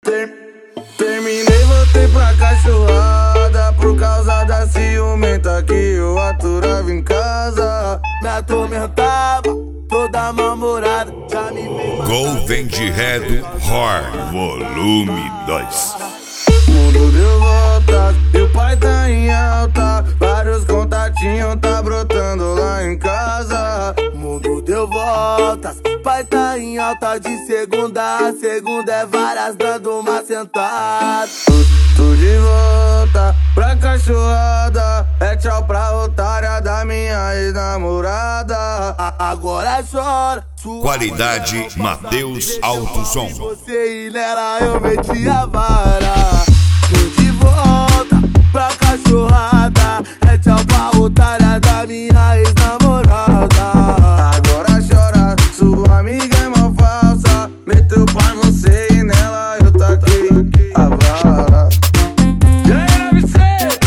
Terminei, voltei pra cachorrada por causa da ciumenta que eu aturava em casa. Me atormentava, toda namorada já me fez. Golden de Redo Hard Volume 2. Mundo deu volta e o pai tá em alta. Vários contatinhos tá brotando lá em casa. Mundo deu voltas, pai tá em alta. De segunda a segunda é várias dando uma sentada. Tô de volta pra cachorrada. É tchau pra otária da minha ex-namorada. Agora chora sua Qualidade Mateus Alto Som. você e nela eu meti a vara. Tô de volta pra cachorrada. É tchau pra otária da minha ex-namorada. Agora chora, sua amiga é mó falsa. Meteu pra você e nela eu taquei a vara. E aí, MC?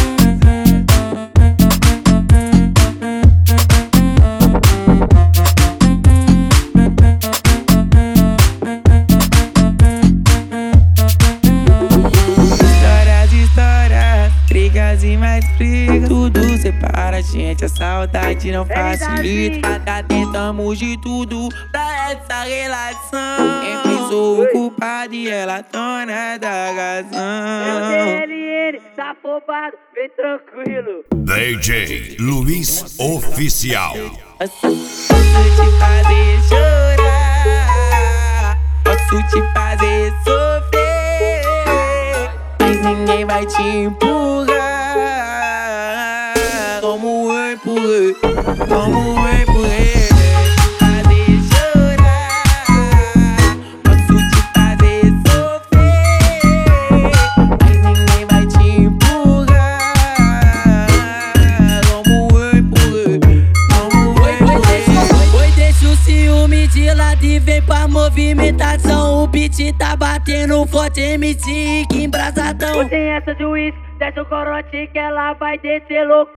Brigas e mais brigas, tudo separa a gente, a saudade não facilita. Tentamos de tudo pra essa relação. Eu sou o culpado e ela dona da razão. Ele, tá afobado, vem tranquilo. DJ Luiz Oficial. Posso te fazer chorar, posso te fazer sofrer, mas ninguém vai te empurrar como eu empurrei, como eu empurrei. Fazer chorar, posso te fazer sofrer, mas ninguém vai te empurrar como eu empurrei, como eu empurrei. Oi, deixa o ciúme de lado e vem pra movimentação. O beat tá batendo forte, MC que embrasadão. Tem essa de uísque, desce o corote que ela vai descer louco.